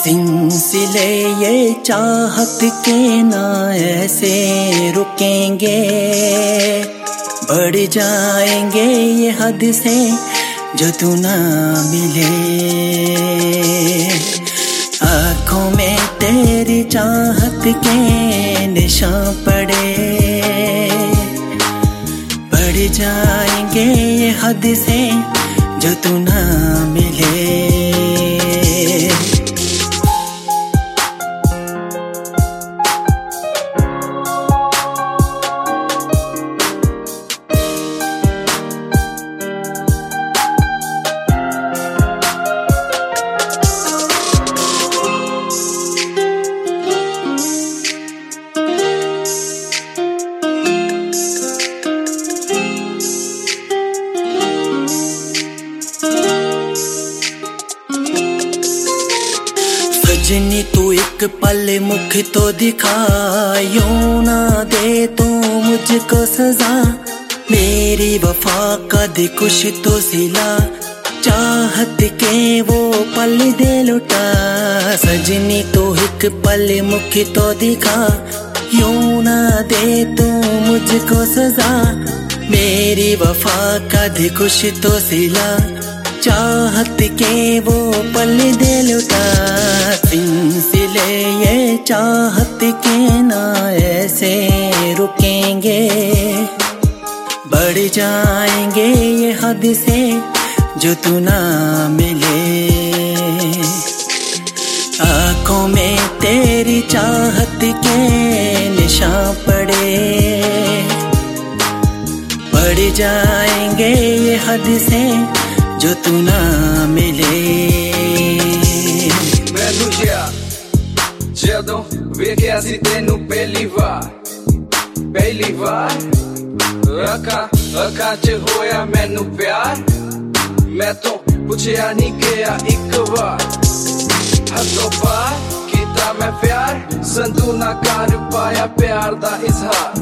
सिलसिले ये चाहत के ना ऐसे रुकेंगे, बढ़ जाएंगे ये हद से जो तू ना मिले। आँखों में तेरी चाहत के निशान पड़े, बढ़ जाएंगे ये हद से जो तू ना मिले। सजनी तू एक पल मुख तो दिखा, यूं ना दे तू मुझको सजा। मेरी वफा का दे कुछ तो सिला, चाहत के वो पल दे लुटा। सजनी तू एक पल मुख तो दिखा, यूं ना दे तू मुझको सजा। मेरी वफा का दे कुछ तो सिला, चाहत के वो पल दे लुटा। सिलसिले ये चाहत के ना ऐसे रुकेंगे, बढ़ जाएंगे ये हद से जो तू ना मिले। आँखों में तेरी चाहत के निशान पड़े, बढ़ जाएंगे ये हद से जो तू ना मिले। ਮੈਨੂੰ ਜਦੋਂ ਵੇਖਿਆ ਸੀ ਤੈਨੂੰ ਪਹਿਲੀ ਵਾਰ ਅੱਖਾਂ 'ਚ ਹੋਇਆ ਮੈਨੂੰ ਪਿਆਰ। ਮੈਂ ਤੋਂ ਪੁੱਛਿਆ ਨਹੀਂ ਗਿਆ ਇੱਕ ਵਾਰ, ਹੱਦੋਂ ਪਾਰ ਕੀਤਾ ਮੈਂ ਪਿਆਰ। ਸੰਤੂ ਨਾ ਕਰ ਪਾਇਆ ਪਿਆਰ ਦਾ ਇਜ਼ਹਾਰ।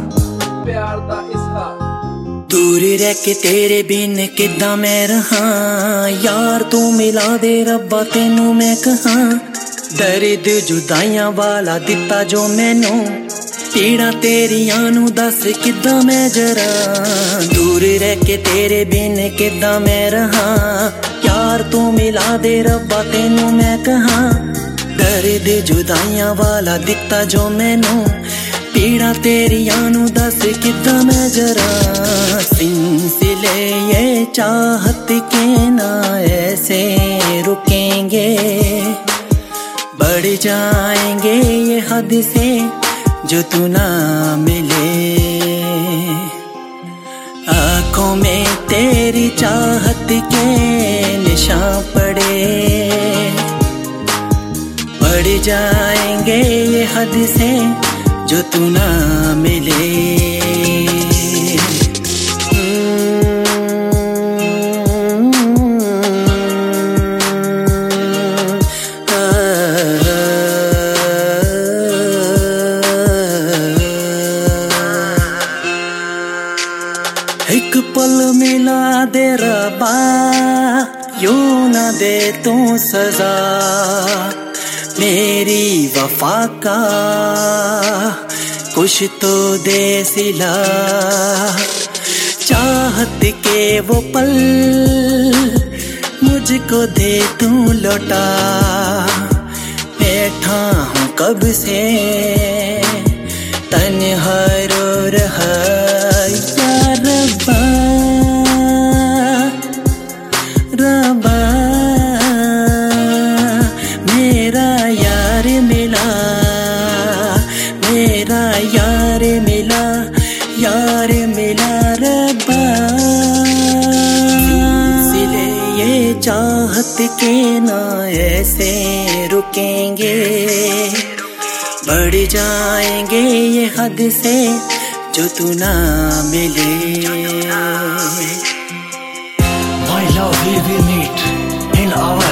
दूर रह के तेरे बिन किदा मैं रहा, यार तू मिला दे रब्बा तेनू मैं कहा। दर्द जुदाइयां वाला दिता जो मैनू, पीड़ा तेरियां नू दस किदा मैं जरा। दूर रह के तेरे बिन किदा मैं रहा, यार तू मिला दे रब्बा तेनू मैं कहा। दर्द जुदाइयां वाला दिता जो मैनू, पीड़ा तेरियां नू दस किदा मैं जरा। सिलसिले ये चाहत के ना ऐसे रुकेंगे, बढ़ जाएंगे ये हद से जो तू ना मिले। आँखों में तेरी चाहत के निशान पड़े, बढ़ जाएंगे ये हद से जो तू ना मिले। एक पल मिला दे रब्बा, यूं ना दे तू सजा। मेरी वफा का कुछ तो दे सिला, चाहत के वो पल मुझको दे तू लौटा। बैठा हूँ कब से तन्हा रो रहा, या रब्बा रब्बा मेरा यार मिला, मेरा यार मिला, यार मिला रब्बा। सिलसिले ये चाहत के ना ऐसे रुकेंगे, बढ़ जाएंगे ये हद से जो तू ना मिले। My love, we will meet in our